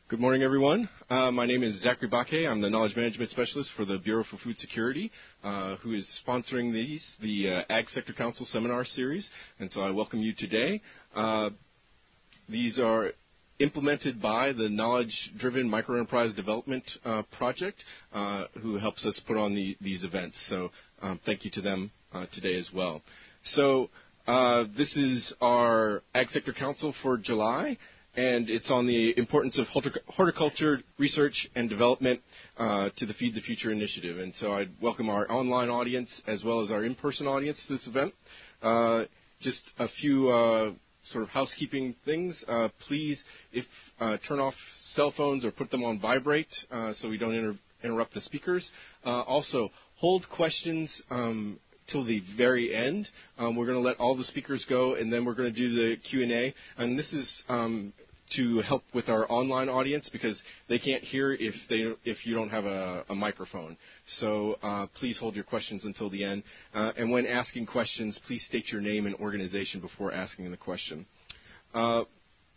Good morning, everyone. My name is Zachary Baque. I'm the Knowledge Management Specialist for the Bureau for Food Security, who is sponsoring the Ag Sector Council Seminar Series, and so I welcome you today. These are implemented by the Knowledge-Driven Microenterprise Development Project, who helps us put on these events. So thank you to them today as well. So this is our Ag Sector Council for July, and it's on the importance of horticulture research and development to the Feed the Future initiative. And so I'd welcome our online audience as well as our in-person audience to this event. Just a few sort of housekeeping things. Please, turn off cell phones or put them on vibrate so we don't interrupt the speakers. Also, hold questions till the very end. We're going to let all the speakers go, and then we're going to do the Q&A. And this is to help with our online audience because they can't hear if you don't have a microphone. So please hold your questions until the end. And when asking questions, please state your name and organization before asking the question. To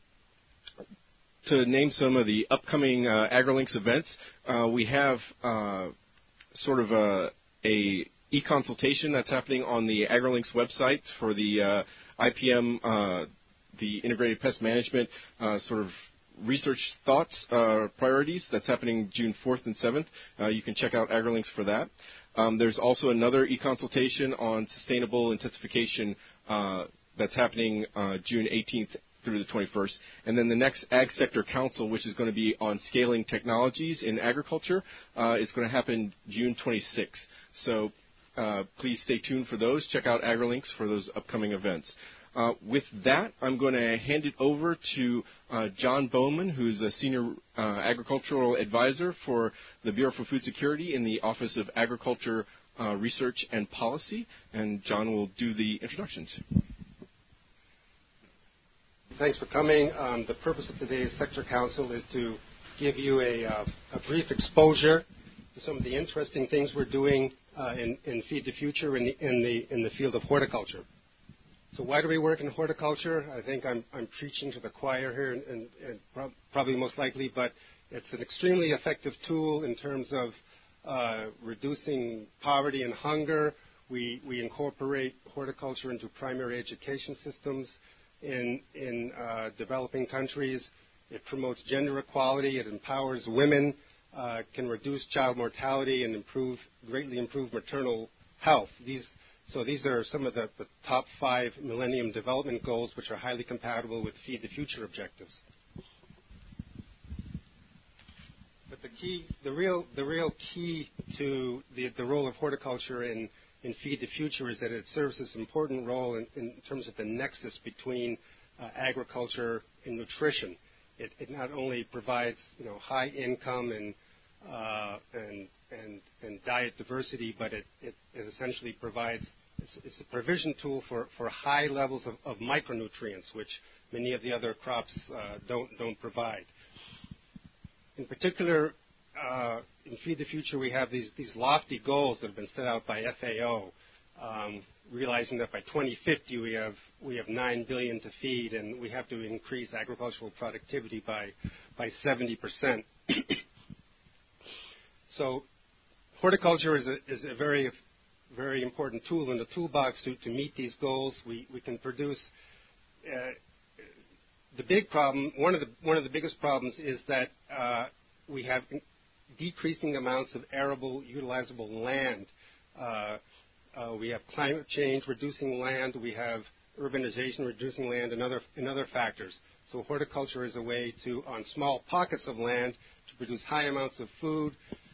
name some of the upcoming AgriLinks events, we have sort of a e-consultation that's happening on the AgriLinks website for the IPM, the Integrated Pest Management sort of research thoughts, priorities. That's happening June 4th and 7th. You can check out AgriLinks for that. There's also another e-consultation on sustainable intensification that's happening June 18th through the 21st. And then the next Ag Sector Council, which is going to be on scaling technologies in agriculture, is going to happen June 26th. So please stay tuned for those. Check out AgriLinks for those upcoming events. With that, I'm going to hand it over to John Bowman, who's a Senior Agricultural Advisor for the Bureau for Food Security in the Office of Agriculture Research and Policy. And John will do the introductions. Thanks for coming. The purpose of today's Sector Council is to give you a brief exposure to some of the interesting things we're doing in Feed the Future in the field of horticulture. So why do we work in horticulture? I think I'm preaching to the choir here, and probably most likely, but it's an extremely effective tool in terms of reducing poverty and hunger. We incorporate horticulture into primary education systems in developing countries. It promotes gender equality. It empowers women, can reduce child mortality, and greatly improve maternal health. These are some of the top 5 Millennium Development Goals, which are highly compatible with Feed the Future objectives. But the real key to the role of horticulture in Feed the Future is that it serves this important role in terms of the nexus between agriculture and nutrition. It not only provides high income and diet diversity, but it essentially provides it's a provision tool for high levels of micronutrients, which many of the other crops don't provide. In particular, in Feed the Future, we have these lofty goals that have been set out by FAO, realizing that by 2050 we have 9 billion to feed, and we have to increase agricultural productivity by 70%. So horticulture is a very, very important tool in the toolbox to meet these goals. We can produce. The big problem, one of the biggest problems, is that we have decreasing amounts of arable, utilizable land. We have climate change reducing land. We have urbanization reducing land, and other factors. So horticulture is a way to, on small pockets of land, to produce high amounts of food,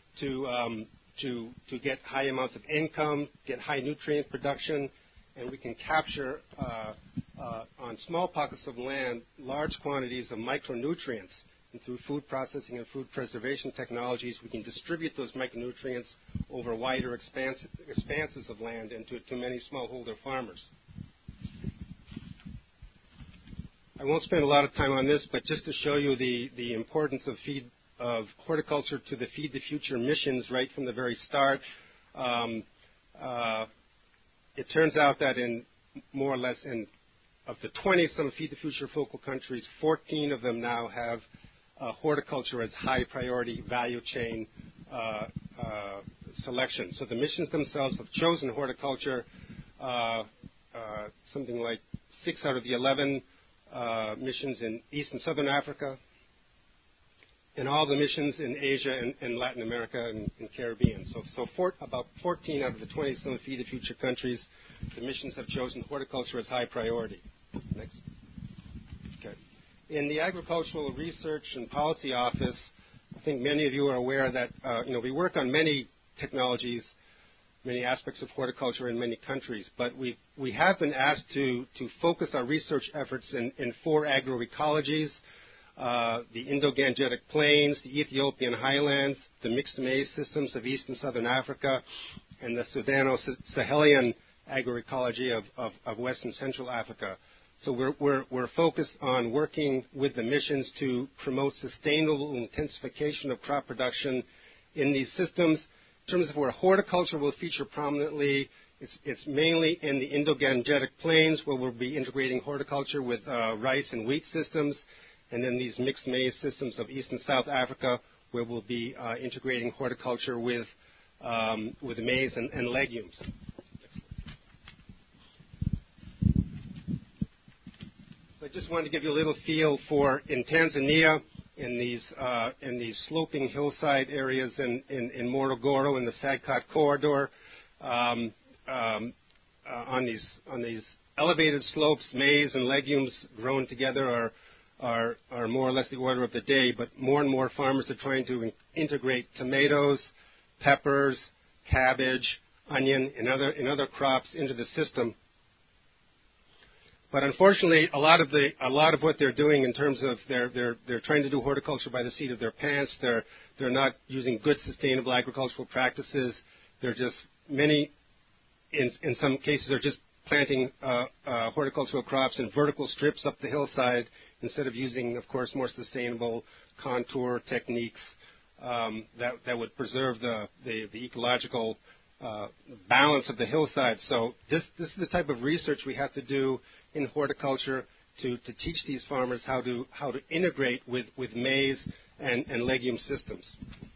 to get high amounts of income, get high nutrient production, and we can capture on small pockets of land large quantities of micronutrients. And through food processing and food preservation technologies, we can distribute those micronutrients over wider expanses of land and to many smallholder farmers. I won't spend a lot of time on this, but just to show you the importance of horticulture to the Feed the Future missions right from the very start. It turns out that in more or less of the 20 some Feed the Future focal countries, 14 of them now have horticulture as high priority value chain selection. So the missions themselves have chosen horticulture. Something like 6 out of the 11 missions in East and Southern Africa, and all the missions in Asia and Latin America and Caribbean. So about 14 out of the 27 Feed the Future countries, the missions have chosen horticulture as high priority. Next. Okay. In the Agricultural Research and Policy Office, I think many of you are aware that we work on many technologies, many aspects of horticulture in many countries, but we have been asked to focus our research efforts in 4 agroecologies: the Indo-Gangetic Plains, the Ethiopian highlands, the mixed maize systems of East and Southern Africa, and the Sudano-Sahelian agroecology of West and Central Africa. So we're focused on working with the missions to promote sustainable intensification of crop production in these systems. In terms of where horticulture will feature prominently, it's mainly in the Indo-Gangetic Plains, where we'll be integrating horticulture with rice and wheat systems, and then these mixed maize systems of East and South Africa, where we'll be integrating horticulture with maize and legumes. So I just wanted to give you a little feel for, in Tanzania, in these sloping hillside areas in Morogoro in the Sadcot corridor, on these elevated slopes, maize and legumes grown together are more or less the order of the day, but more and more farmers are trying to integrate tomatoes, peppers, cabbage, onion, and other crops into the system. But unfortunately, a lot of what they're doing in terms of they're trying to do horticulture by the seat of their pants. They're not using good sustainable agricultural practices. They're just in some cases are just planting horticultural crops in vertical strips up the hillside instead of using, of course, more sustainable contour techniques that would preserve the ecological balance of the hillside. So this is the type of research we have to do in horticulture to teach these farmers how to integrate with maize and legume systems.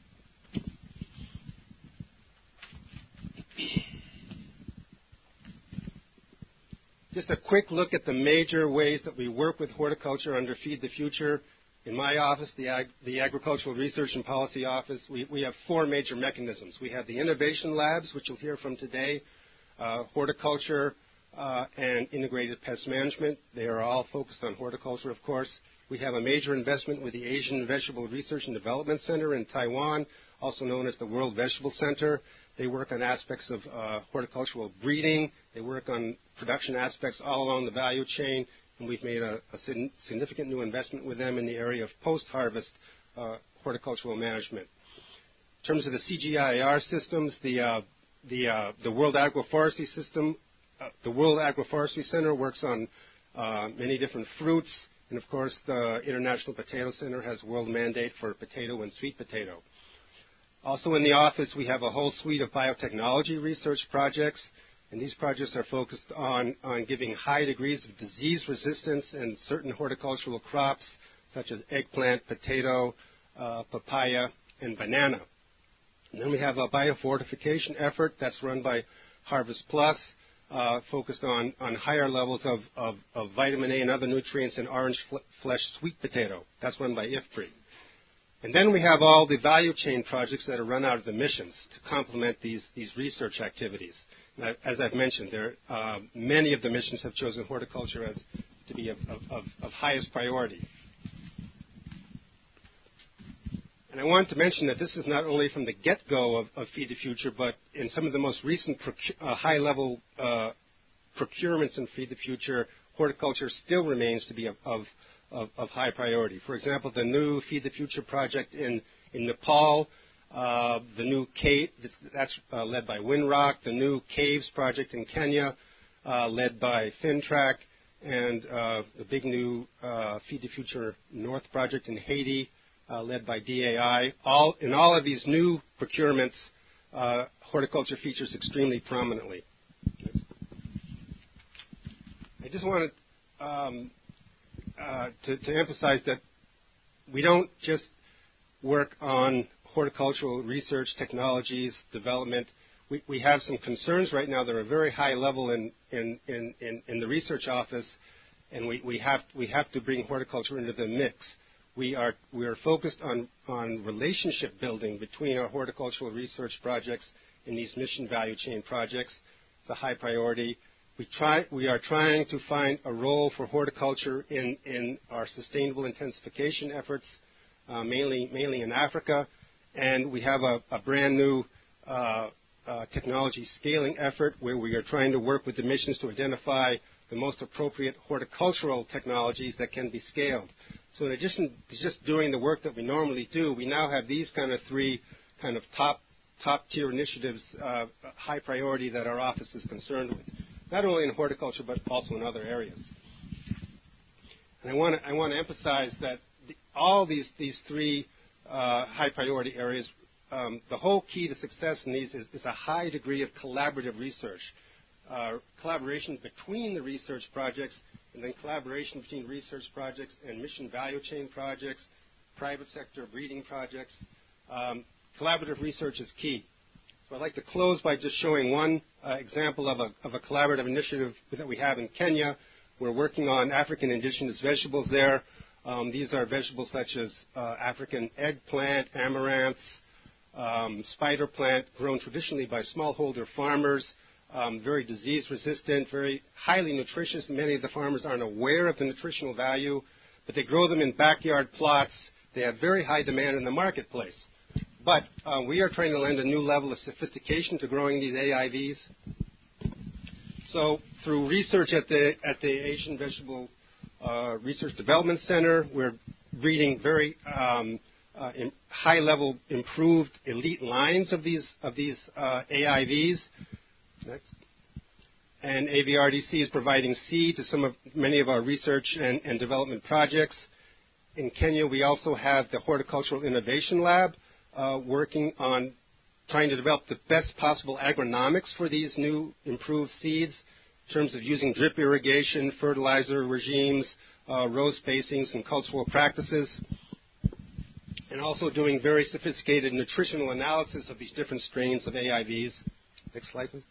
Just a quick look at the major ways that we work with horticulture under Feed the Future. In my office, the Agricultural Research and Policy Office, we have 4 major mechanisms. We have the innovation labs, which you'll hear from today, horticulture, and integrated pest management. They are all focused on horticulture, of course. We have a major investment with the Asian Vegetable Research and Development Center in Taiwan, also known as the World Vegetable Center. They work on aspects of horticultural breeding. They work on production aspects all along the value chain, and we've made a significant new investment with them in the area of post-harvest horticultural management. In terms of the CGIAR systems, the World Agroforestry System, the World Agroforestry Center works on many different fruits, and of course the International Potato Center has world mandate for potato and sweet potato. Also in the office, we have a whole suite of biotechnology research projects, and these projects are focused on giving high degrees of disease resistance in certain horticultural crops, such as eggplant, potato, papaya, and banana. And then we have a biofortification effort that's run by Harvest Plus, focused on higher levels of vitamin A and other nutrients in orange flesh sweet potato. That's run by IFPRI. And then we have all the value chain projects that are run out of the missions to complement these research activities. And as I've mentioned, many of the missions have chosen horticulture as to be of highest priority. And I want to mention that this is not only from the get-go of Feed the Future, but in some of the most recent high-level procurements in Feed the Future, horticulture still remains to be of high priority. For example, the new Feed the Future project in Nepal, the new cave, that's led by Winrock, the new Caves project in Kenya, led by Fintrack, and the big new Feed the Future North project in Haiti, led by DAI. In all of these new procurements, horticulture features extremely prominently. I just wanted to emphasize that we don't just work on horticultural research, technologies, development. We have some concerns right now that are very high level in the research office, and we have to bring horticulture into the mix. We are focused on relationship building between our horticultural research projects and these mission value chain projects. It's a high priority. We are trying to find a role for horticulture in our sustainable intensification efforts, mainly in Africa, and we have a brand new technology scaling effort where we are trying to work with the missions to identify the most appropriate horticultural technologies that can be scaled. So in addition to just doing the work that we normally do, we now have these kind of three kind of top-tier initiatives, high priority that our office is concerned with, not only in horticulture but also in other areas. And I want to emphasize that all these three high priority areas, the whole key to success in these is a high degree of collaborative research. Collaboration between the research projects, and then collaboration between research projects and mission value chain projects, private sector breeding projects. Collaborative research is key. So I'd like to close by just showing one example of a collaborative initiative that we have in Kenya. We're working on African indigenous vegetables there. These are vegetables such as African eggplant, amaranth, spider plant, grown traditionally by smallholder farmers. Very disease resistant, very highly nutritious. Many of the farmers aren't aware of the nutritional value, but they grow them in backyard plots. They have very high demand in the marketplace. But we are trying to lend a new level of sophistication to growing these AIVs. So through research at the Asian Vegetable Research Development Center, we're breeding very high-level, improved elite lines of these AIVs. Next. And AVRDC is providing seed to many of our research and development projects. In Kenya, we also have the Horticultural Innovation Lab working on trying to develop the best possible agronomics for these new improved seeds in terms of using drip irrigation, fertilizer regimes, row spacings, and cultural practices, and also doing very sophisticated nutritional analysis of these different strains of AIVs. Next slide, please.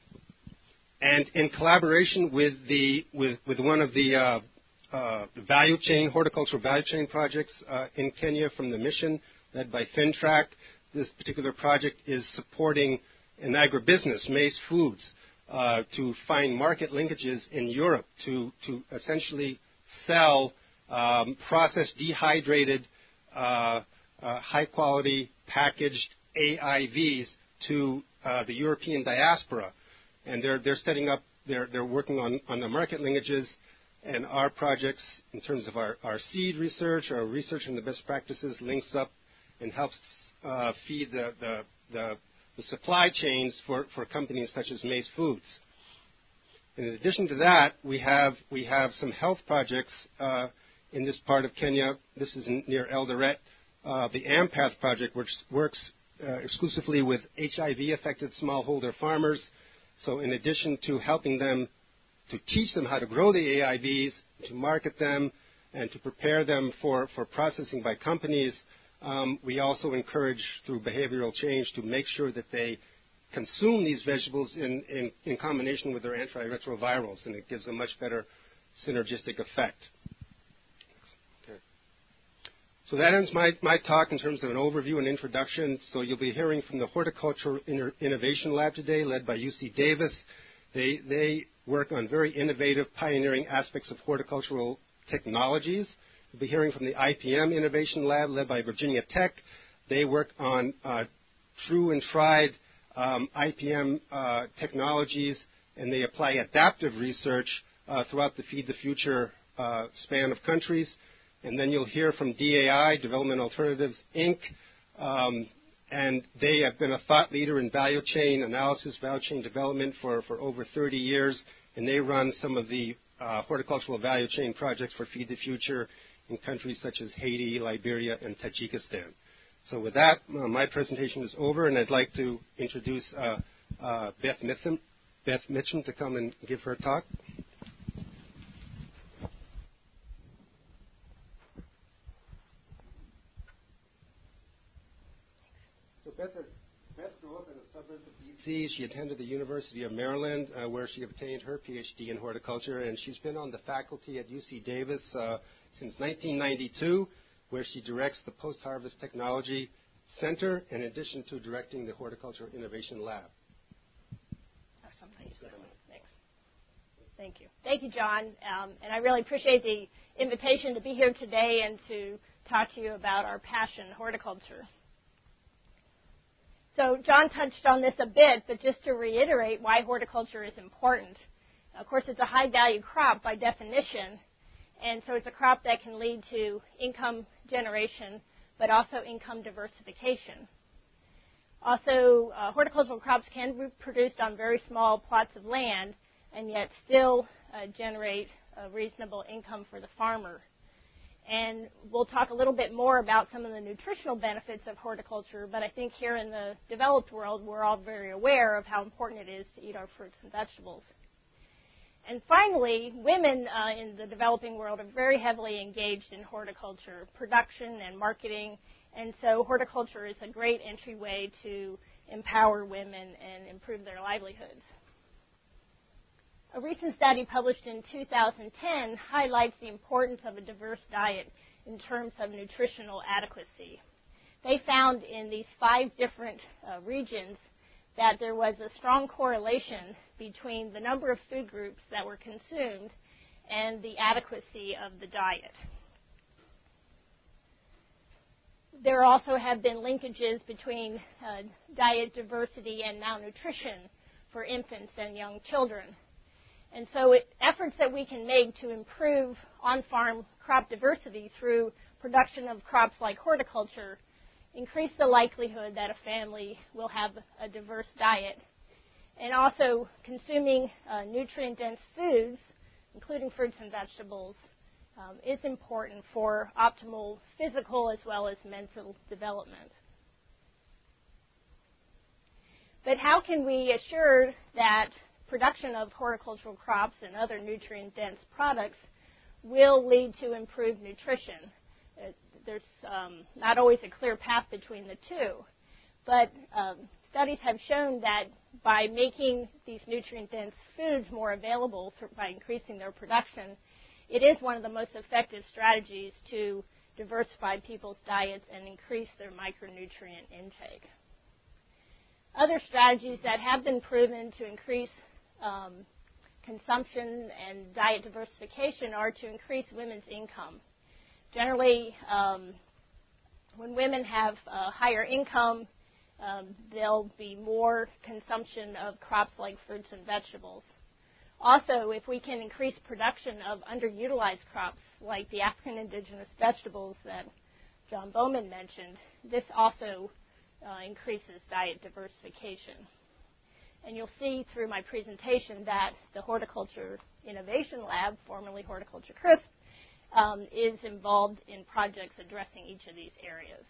And in collaboration with one of the value chain, horticultural value chain projects in Kenya from the mission led by Fintrac, this particular project is supporting an agribusiness, Maize Foods, to find market linkages in Europe to essentially sell processed, dehydrated, high-quality packaged AIVs to the European diaspora. And they're setting up, they're working on the market linkages, and our projects, in terms of our seed research, our research on the best practices, links up and helps feed the supply chains for companies such as Maize Foods. In addition to that, we have some health projects in this part of Kenya. This is near Eldoret. The AMPATH project, which works exclusively with HIV-affected smallholder farmers. So in addition to helping them to teach them how to grow the AIVs, to market them, and to prepare them for processing by companies, we also encourage, through behavioral change, to make sure that they consume these vegetables in combination with their antiretrovirals, and it gives a much better synergistic effect. Okay. So that ends my talk in terms of an overview and introduction. So you'll be hearing from the Horticultural Innovation Lab today, led by UC Davis. They work on very innovative, pioneering aspects of horticultural technologies. You'll be hearing from the IPM Innovation Lab, led by Virginia Tech. They work on true and tried IPM technologies, and they apply adaptive research throughout the Feed the Future span of countries. And then you'll hear from DAI, Development Alternatives, Inc., and they have been a thought leader in value chain analysis, value chain development for over 30 years, and they run some of the horticultural value chain projects for Feed the Future in countries such as Haiti, Liberia, and Tajikistan. So with that, my presentation is over, and I'd like to introduce Beth Mitchum to come and give her talk. Beth grew up in the suburbs of D.C. She attended the University of Maryland, where she obtained her Ph.D. in horticulture, and she's been on the faculty at UC Davis since 1992, where she directs the Post-Harvest Technology Center, in addition to directing the Horticulture Innovation Lab. Thanks. Thank you. Thank you, John. And I really appreciate the invitation to be here today and to talk to you about our passion, horticulture. So John touched on this a bit, but just to reiterate why horticulture is important. Of course, it's a high-value crop by definition, and so it's a crop that can lead to income generation, but also income diversification. Also, horticultural crops can be produced on very small plots of land and yet still generate a reasonable income for the farmer. And we'll talk a little bit more about some of the nutritional benefits of horticulture, but I think here in the developed world, we're all very aware of how important it is to eat our fruits and vegetables. And finally, women in the developing world are very heavily engaged in horticulture production and marketing, and so horticulture is a great entryway to empower women and improve their livelihoods. A recent study published in 2010 highlights the importance of a diverse diet in terms of nutritional adequacy. They found in these 5 different regions that there was a strong correlation between the number of food groups that were consumed and the adequacy of the diet. There also have been linkages between diet diversity and malnutrition for infants and young children. And so efforts that we can make to improve on-farm crop diversity through production of crops like horticulture increase the likelihood that a family will have a diverse diet. And also consuming nutrient-dense foods, including fruits and vegetables, is important for optimal physical as well as mental development. But how can we assure that production of horticultural crops and other nutrient-dense products will lead to improved nutrition? There's not always a clear path between the two, but studies have shown that by making these nutrient-dense foods more available by increasing their production, it is one of the most effective strategies to diversify people's diets and increase their micronutrient intake. Other strategies that have been proven to increase consumption and diet diversification are to increase women's income. Generally, when women have higher income, there'll be more consumption of crops like fruits and vegetables. Also, if we can increase production of underutilized crops like the African indigenous vegetables that John Bowman mentioned, this also increases diet diversification. And you'll see through my presentation that the Horticulture Innovation Lab, formerly Horticulture CRISP, is involved in projects addressing each of these areas.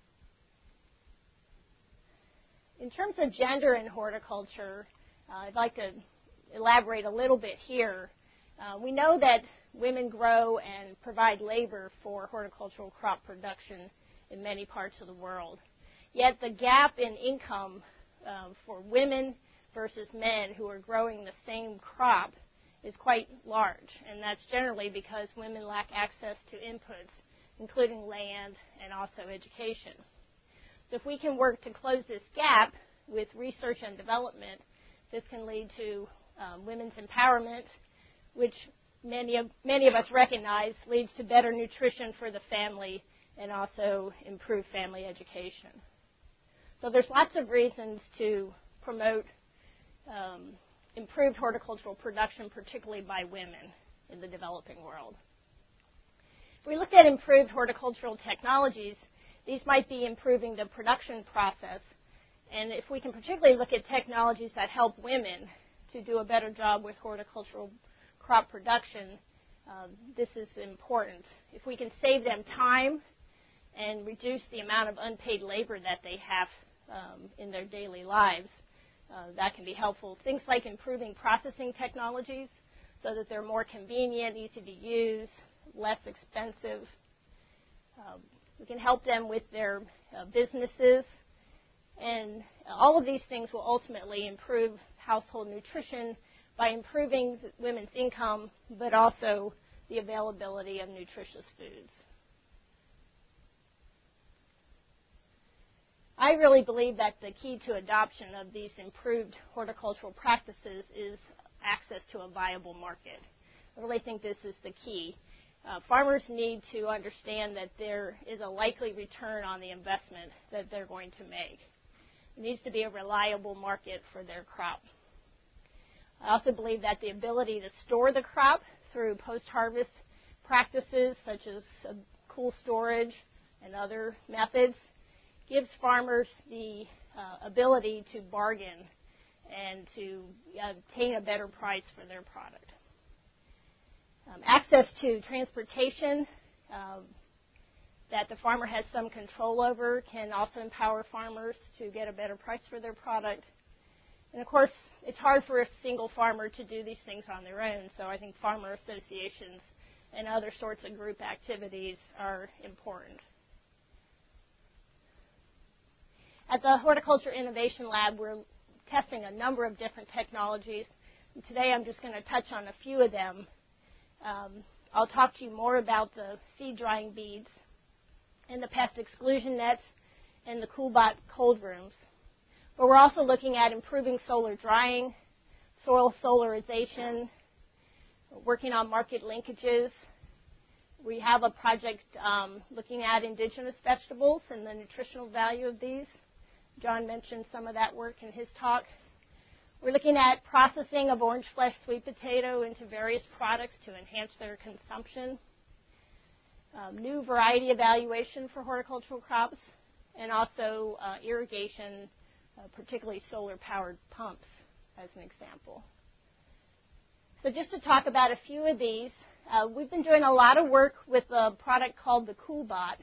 In terms of gender in horticulture, I'd like to elaborate a little bit here. We know that women grow and provide labor for horticultural crop production in many parts of the world. Yet the gap in income for women versus men who are growing the same crop is quite large, and that's generally because women lack access to inputs, including land and also education. So if we can work to close this gap with research and development, this can lead to women's empowerment, which many of us recognize leads to better nutrition for the family and also improved family education. So there's lots of reasons to promote improved horticultural production, particularly by women in the developing world. If we look at improved horticultural technologies, these might be improving the production process. And if we can particularly look at technologies that help women to do a better job with horticultural crop production, this is important. If we can save them time and reduce the amount of unpaid labor that they have in their daily lives, that can be helpful. Things like improving processing technologies so that they're more convenient, easy to use, less expensive. We can help them with their businesses And all of these things will ultimately improve household nutrition by improving women's income, but also the availability of nutritious foods. I really believe that the key to adoption of these improved horticultural practices is access to a viable market. I really think this is the key. Farmers need to understand that there is a likely return on the investment that they're going to make. It needs to be a reliable market for their crop. I also believe that the ability to store the crop through post-harvest practices such as cool storage and other methods gives farmers the ability to bargain and to obtain a better price for their product. Access to transportation that the farmer has some control over can also empower farmers to get a better price for their product. And of course, it's hard for a single farmer to do these things on their own, so I think farmer associations and other sorts of group activities are important. At the Horticulture Innovation Lab, we're testing a number of different technologies. And today I'm just going to touch on a few of them. I'll talk to you more about the seed drying beads and the pest exclusion nets and the CoolBot cold rooms. But we're also looking at improving solar drying, soil solarization, working on market linkages. We have a project looking at indigenous vegetables and the nutritional value of these. John mentioned some of that work in his talk. We're looking at processing of orange flesh sweet potato into various products to enhance their consumption. New variety evaluation for horticultural crops, and also irrigation, particularly solar-powered pumps, as an example. So just to talk about a few of these, we've been doing a lot of work with a product called the CoolBot.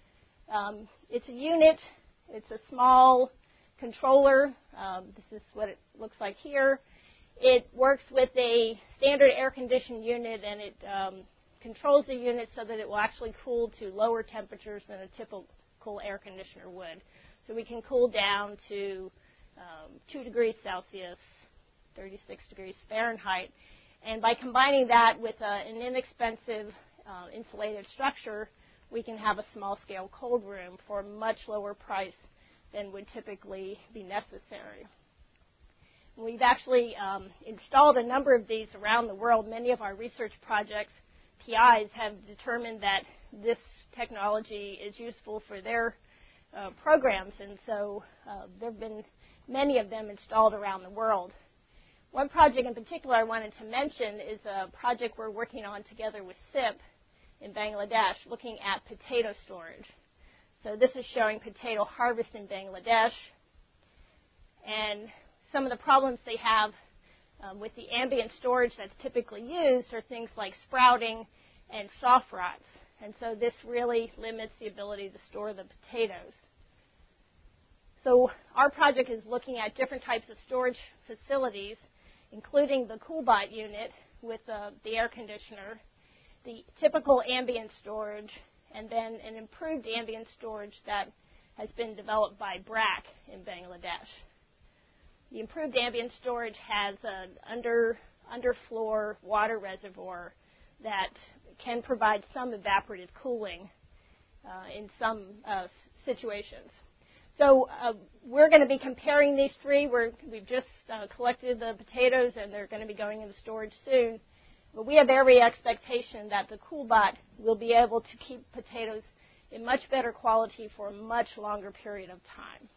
It's a unit. It's a small controller. This is what it looks like here. It works with a standard air-conditioned unit, and it controls the unit so that it will actually cool to lower temperatures than a typical air conditioner would. So we can cool down to 2 degrees Celsius, 36 degrees Fahrenheit. And by combining that with an inexpensive insulated structure, we can have a small-scale cold room for a much lower price than would typically be necessary. We've actually installed a number of these around the world. Many of our research projects, PIs, have determined that this technology is useful for their programs, and so there have been many of them installed around the world. One project in particular I wanted to mention is a project we're working on together with SIP in Bangladesh, looking at potato storage. So this is showing potato harvest in Bangladesh, and some of the problems they have with the ambient storage that's typically used are things like sprouting and soft rots. And so this really limits the ability to store the potatoes. So our project is looking at different types of storage facilities, including the CoolBot unit with the air conditioner, the typical ambient storage, and then an improved ambient storage that has been developed by BRAC in Bangladesh. The improved ambient storage has an underfloor water reservoir that can provide some evaporative cooling in some situations. So we're going to be comparing these three. We've just collected the potatoes, and they're going to be going into storage soon. But we have every expectation that the CoolBot will be able to keep potatoes in much better quality for a much longer period of time.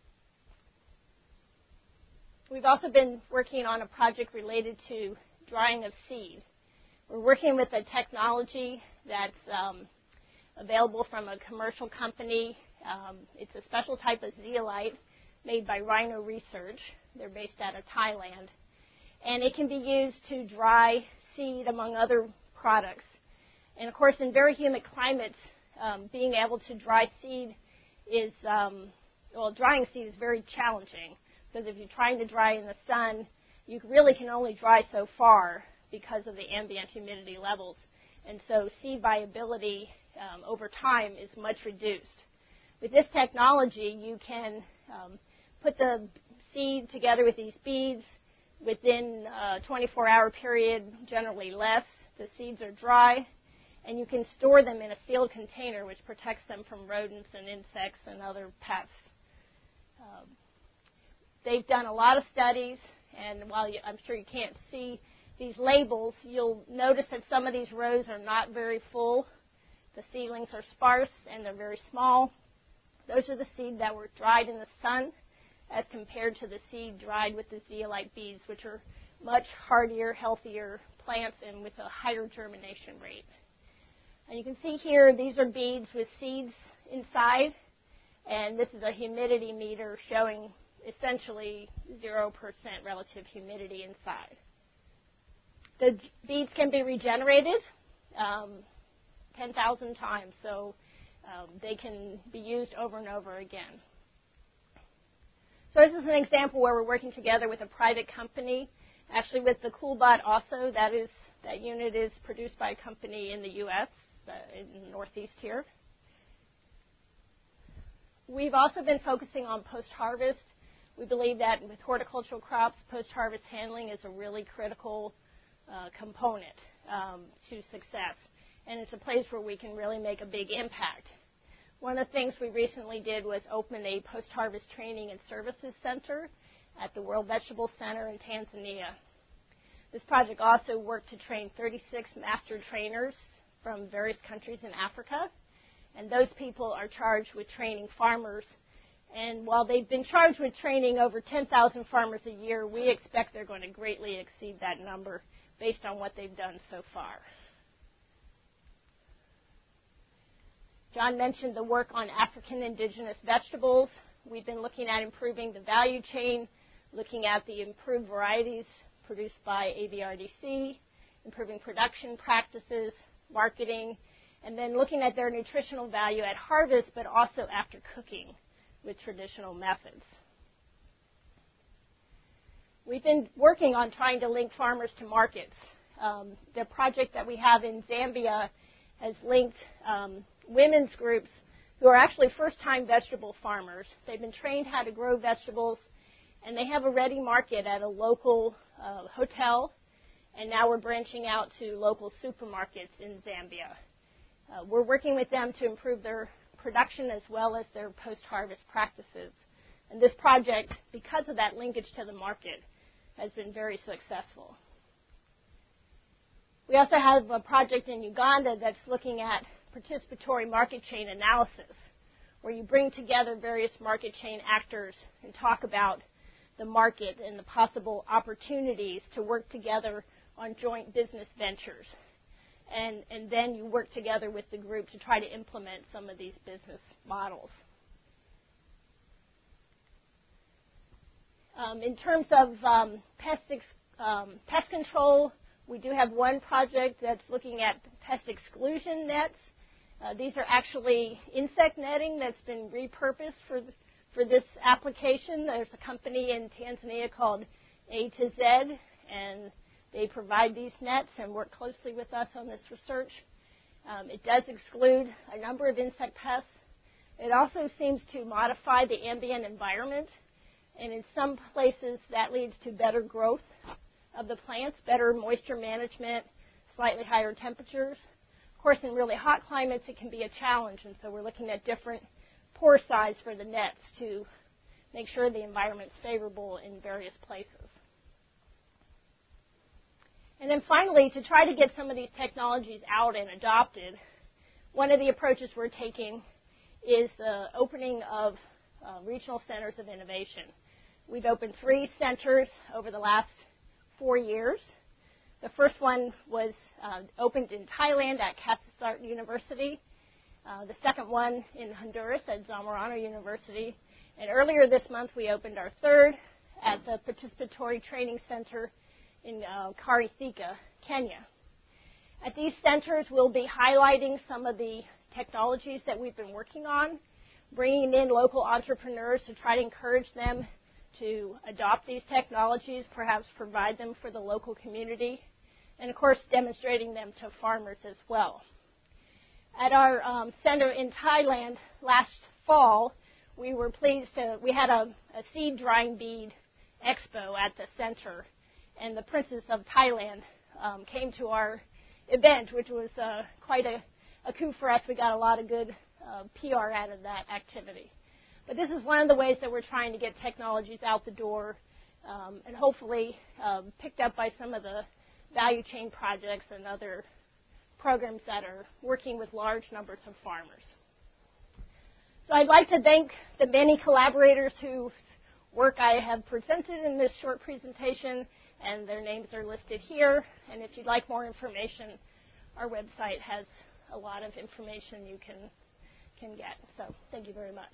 We've also been working on a project related to drying of seed. We're working with a technology that's available from a commercial company. It's a special type of zeolite made by Rhino Research. They're based out of Thailand. And it can be used to dry seed, among other products. And, of course, in very humid climates, being able to dry seed is, drying seed is very challenging, because if you're trying to dry in the sun, you really can only dry so far because of the ambient humidity levels. And so seed viability over time is much reduced. With this technology, you can put the seed together with these beads. Within a 24-hour period, generally less, the seeds are dry, and you can store them in a sealed container, which protects them from rodents and insects and other pests. They've done a lot of studies, and while I'm sure you can't see these labels, you'll notice that some of these rows are not very full. The seedlings are sparse, and they're very small. Those are the seed that were dried in the sun, as compared to the seed dried with the zeolite beads, which are much hardier, healthier plants and with a higher germination rate. And you can see here, these are beads with seeds inside, and this is a humidity meter showing essentially 0% relative humidity inside. The beads can be regenerated 10,000 times, so they can be used over and over again. So this is an example where we're working together with a private company, actually with the CoolBot also. That unit is produced by a company in the U.S., in the Northeast here. We've also been focusing on post-harvest. We believe that with horticultural crops, post-harvest handling is a really critical component to success, and it's a place where we can really make a big impact. One of the things we recently did was open a post-harvest training and services center at the World Vegetable Center in Tanzania. This project also worked to train 36 master trainers from various countries in Africa, and those people are charged with training farmers. And while they've been charged with training over 10,000 farmers a year, we expect they're going to greatly exceed that number based on what they've done so far. John mentioned the work on African indigenous vegetables. We've been looking at improving the value chain, looking at the improved varieties produced by ABRDC, improving production practices, marketing, and then looking at their nutritional value at harvest, but also after cooking with traditional methods. We've been working on trying to link farmers to markets. The project that we have in Zambia has linked women's groups who are actually first-time vegetable farmers. They've been trained how to grow vegetables, and they have a ready market at a local hotel, and now we're branching out to local supermarkets in Zambia. We're working with them to improve their production as well as their post-harvest practices. And this project, because of that linkage to the market, has been very successful. We also have a project in Uganda that's looking at participatory market chain analysis, where you bring together various market chain actors and talk about the market and the possible opportunities to work together on joint business ventures. And then you work together with the group to try to implement some of these business models. In terms of pest control, we do have one project that's looking at pest exclusion nets. These are actually insect netting that's been repurposed for this application. There's a company in Tanzania called A to Z, and they provide these nets and work closely with us on this research. It does exclude a number of insect pests. It also seems to modify the ambient environment, and in some places that leads to better growth of the plants, better moisture management, slightly higher temperatures. Of course, in really hot climates, it can be a challenge, and so we're looking at different pore size for the nets to make sure the environment's favorable in various places. And then finally, to try to get some of these technologies out and adopted, one of the approaches we're taking is the opening of regional centers of innovation. We've opened 3 centers over the last 4 years. The first one was opened in Thailand at Kasetsart University. The second one in Honduras at Zamorano University. And earlier this month, we opened our third at the Participatory Training Center in Karithika, Kenya. At these centers, we'll be highlighting some of the technologies that we've been working on, bringing in local entrepreneurs to try to encourage them to adopt these technologies, perhaps provide them for the local community, and of course demonstrating them to farmers as well. At our center in Thailand last fall, we were pleased we had a seed drying bead expo at the center, and the Princess of Thailand came to our event, which was quite a coup for us. We got a lot of good PR out of that activity. But this is one of the ways that we're trying to get technologies out the door and hopefully picked up by some of the value chain projects and other programs that are working with large numbers of farmers. So I'd like to thank the many collaborators whose work I have presented in this short presentation, and their names are listed here. And if you'd like more information, our website has a lot of information you can get. So thank you very much.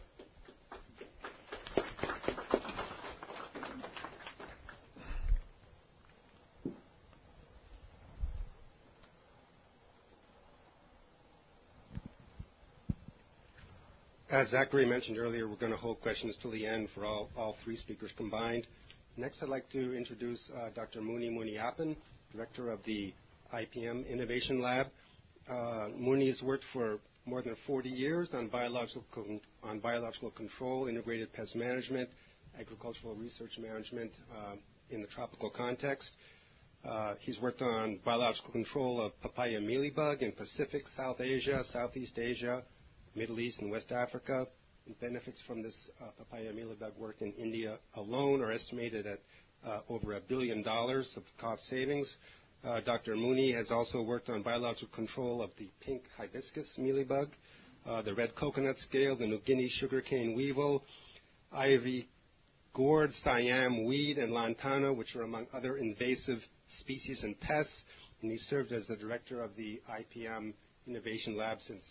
As Zachary mentioned earlier, we're going to hold questions till the end for all three speakers combined. Next, I'd like to introduce Dr. Muni Muniappan, Director of the IPM Innovation Lab. Muni has worked for more than 40 years on biological control, integrated pest management, agricultural research management in the tropical context. He's worked on biological control of papaya mealybug in Pacific, South Asia, Southeast Asia, Middle East, and West Africa. And benefits from this papaya mealybug work in India alone are estimated at over $1 billion of cost savings. Dr. Muni has also worked on biological control of the pink hibiscus mealybug, the red coconut scale, the New Guinea sugarcane weevil, ivy gourd, Siam weed, and lantana, which are among other invasive species and pests. And he served as the director of the IPM Innovation Lab since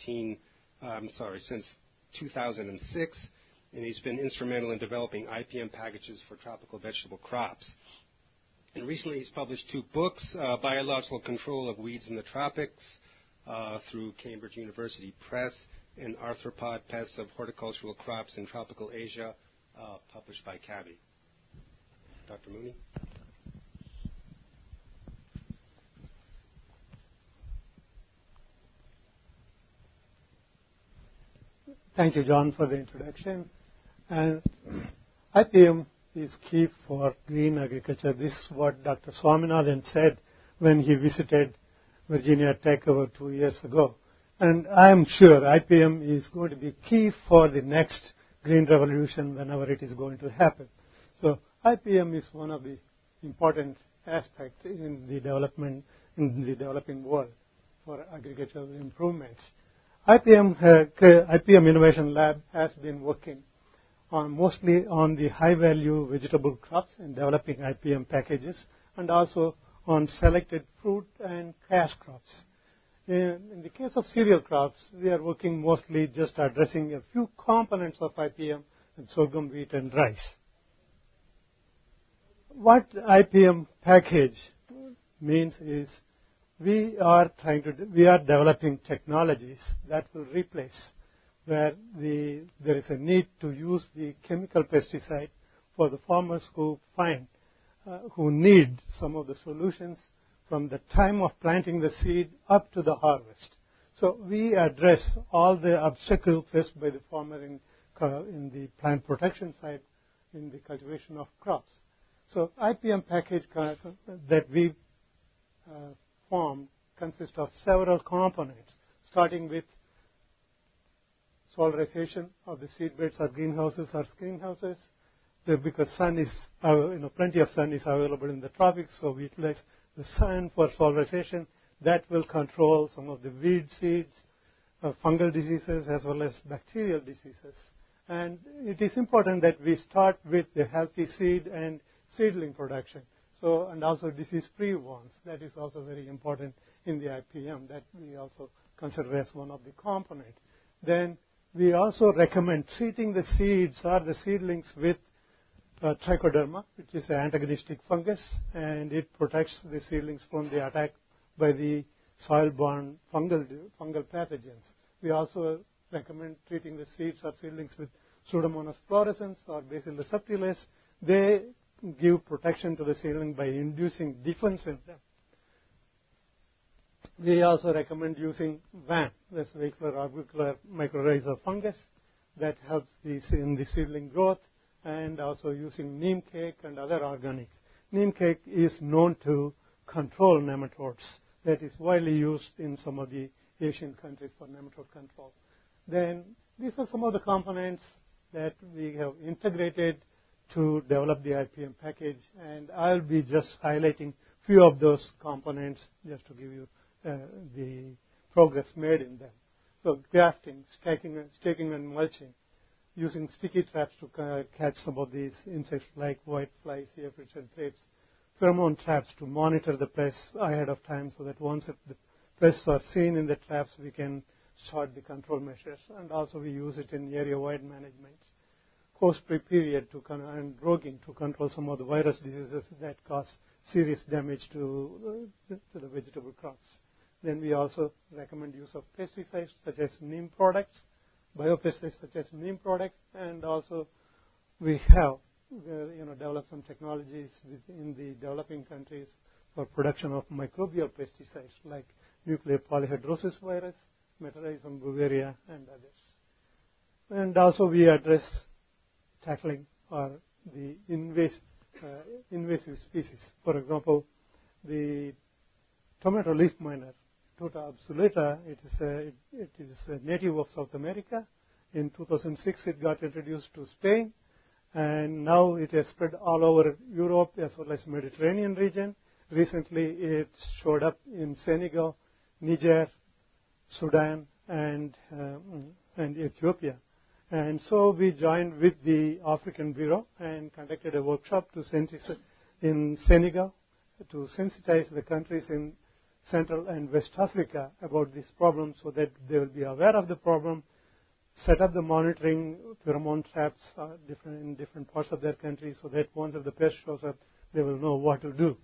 2006, and he's been instrumental in developing IPM packages for tropical vegetable crops. And recently he's published 2 books, Biological Control of Weeds in the Tropics through Cambridge University Press, and Arthropod Pests of Horticultural Crops in Tropical Asia, published by CABI. Dr. Muni? Thank you, John, for the introduction. And IPM is key for green agriculture. This is what Dr. Swaminathan said when he visited Virginia Tech about 2 years ago. And I am sure IPM is going to be key for the next green revolution whenever it is going to happen. So IPM is one of the important aspects in the developing world for agricultural improvements. IPM Innovation Lab has been working mostly on the high-value vegetable crops and developing IPM packages, and also on selected fruit and cash crops. In the case of cereal crops, we are working mostly just addressing a few components of IPM, and sorghum, wheat, and rice. What IPM package means is we are developing technologies that will replace where there is a need to use the chemical pesticide for the farmers who need some of the solutions from the time of planting the seed up to the harvest. So we address all the obstacles faced by the farmer in the plant protection side in the cultivation of crops. So IPM package that we formed consists of several components, starting with solarization of the seed beds or greenhouses or screenhouses, because plenty of sun is available in the tropics, so we utilize the sun for solarization. That will control some of the weed seeds, fungal diseases, as well as bacterial diseases. And it is important that we start with the healthy seed and seedling production. So, and also disease-free ones. That is also very important in the IPM that we also consider as one of the components. Then we also recommend treating the seeds or the seedlings with trichoderma, which is an antagonistic fungus, and it protects the seedlings from the attack by the soil-borne fungal pathogens. We also recommend treating the seeds or seedlings with Pseudomonas fluorescens or Bacillus subtilis. They give protection to the seedling by inducing defense in them. We also recommend using VAM, that's vehicular orbicular mycorrhizal fungus, that helps in the seedling growth, and also using neem cake and other organics. Neem cake is known to control nematodes. That is widely used in some of the Asian countries for nematode control. Then these are some of the components that we have integrated to develop the IPM package, and I'll be just highlighting few of those components just to give you the progress made in them. So grafting, staking and mulching, using sticky traps to catch some of these insects like whiteflies, aphids, and thrips. Pheromone traps to monitor the pests ahead of time so that once the pests are seen in the traps, we can start the control measures. And also we use it in area-wide management. Post-spray period and droguing to control some of the virus diseases that cause serious damage to the vegetable crops. Then we also recommend use of pesticides such as neem products, biopesticides such as neem products, and also we have developed some technologies in the developing countries for production of microbial pesticides like nuclear polyhedrosis virus, Metarhizium beauveria, and others. And also we address tackling the invasive species. For example, the tomato leaf miner, Tuta obsoleta, it is a native of South America. In 2006, it got introduced to Spain, and now it has spread all over Europe as well as Mediterranean region. Recently, it showed up in Senegal, Niger, Sudan, and Ethiopia. And so we joined with the African Bureau and conducted a workshop in Senegal to sensitize the countries in Central and West Africa about this problem so that they will be aware of the problem, set up the monitoring pheromone traps in different parts of their country so that once the pest shows up, they will know what to do.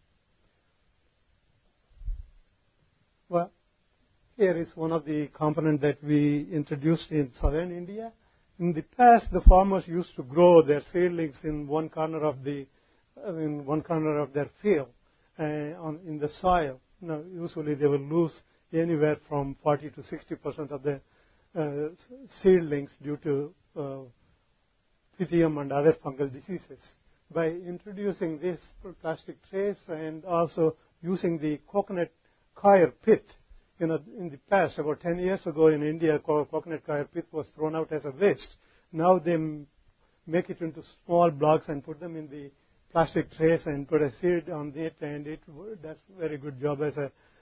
Well, here is one of the components that we introduced in southern India. In the past, the farmers used to grow their seedlings in one corner of their field in the soil. Now, usually they will lose anywhere from 40 to 60% of the seedlings due to Pythium and other fungal diseases. By introducing this plastic trays and also using the coconut coir pith, in the past, about 10 years ago in India, coconut coir pith was thrown out as a waste. Now they make it into small blocks and put them in the plastic trays and put a seed on it, and it does a very good job as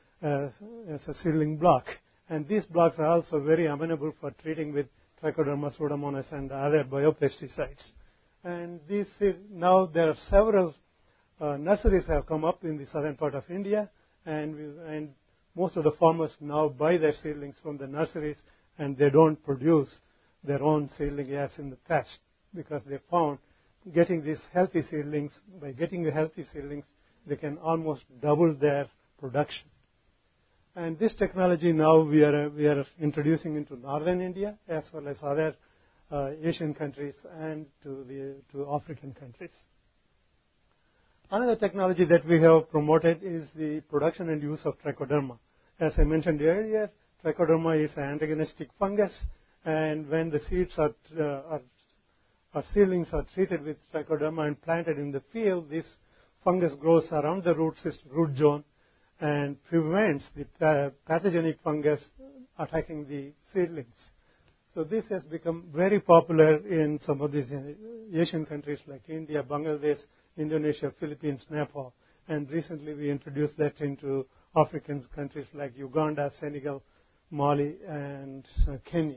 a seedling block. And these blocks are also very amenable for treating with Trichoderma pseudomonas and other biopesticides. And now there are several nurseries have come up in the southern part of India, and most of the farmers now buy their seedlings from the nurseries, and they don't produce their own seedling as in the past, because they found getting these healthy seedlings, by getting the healthy seedlings, they can almost double their production. And this technology now we are introducing into northern India as well as other Asian countries and to African countries. Another technology that we have promoted is the production and use of trichoderma. As I mentioned earlier, trichoderma is an antagonistic fungus, and when the seeds or seedlings are treated with trichoderma and planted in the field, this fungus grows around the root zone and prevents the pathogenic fungus attacking the seedlings. So this has become very popular in some of these Asian countries like India, Bangladesh, Indonesia, Philippines, Nepal, and recently we introduced that into African countries like Uganda, Senegal, Mali, and Kenya.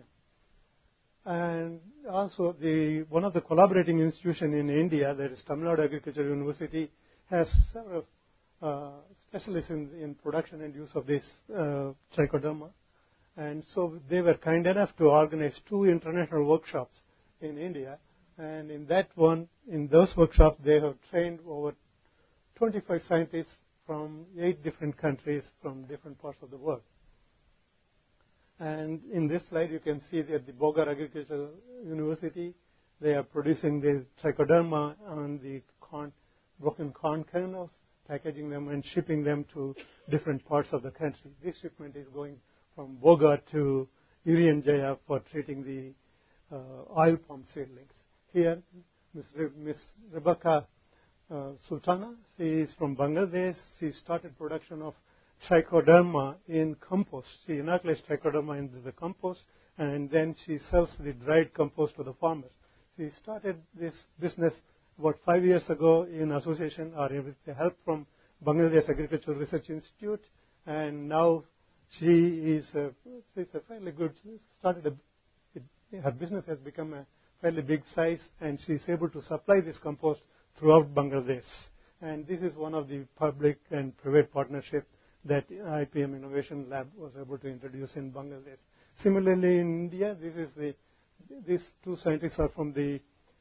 And also one of the collaborating institutions in India, that is Tamil Nadu Agricultural University, has several specialists in production and use of this trichoderma. And so they were kind enough to organize 2 international workshops in India. And in those workshops, they have trained over 25 scientists from 8 different countries from different parts of the world. And in this slide, you can see that the Bogar Agricultural University, they are producing the trichoderma on the broken corn kernels, packaging them and shipping them to different parts of the country. This shipment is going from Bogar to Irian Jaya for treating the oil palm seedlings. Here, Ms. Rebecca Sultana, she is from Bangladesh. She started production of trichoderma in compost. She inoculates trichoderma into the compost, and then she sells the dried compost to the farmers. She started this business about 5 years ago in association or with the help from Bangladesh Agricultural Research Institute, and now she's a fairly good. Her business has become a fairly big size, and she's able to supply this compost throughout Bangladesh. And this is one of the public and private partnerships that IPM Innovation Lab was able to introduce in Bangladesh. Similarly, in India, these two scientists are from the